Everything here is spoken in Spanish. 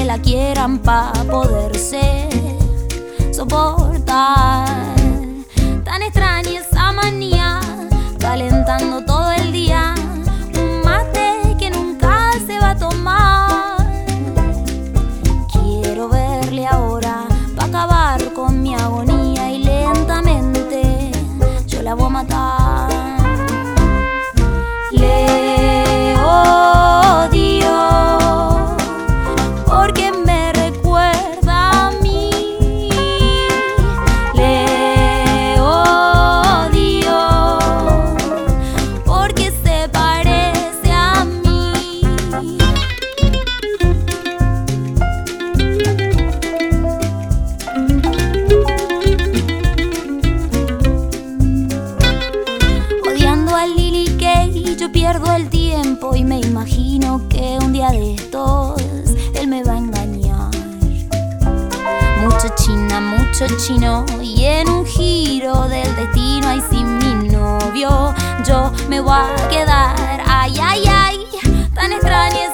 la quieran pa' poderse soportar. Tan extraña esa manía, calentando todo el día un mate que nunca se va a tomar. Quiero verle ahora pa' acabar con mi agonía y lentamente yo la voy a matar. Le odio porque me recuerda a mí. Le odio porque se parece a mí. Odiando a Lily Kay yo pierdo el tiempo y me imagino que un día de estos él me va a engañar. Mucho china, mucho chino y en un giro del destino, ay, sin mi novio yo me voy a quedar. Ay, ay, ay, tan extraña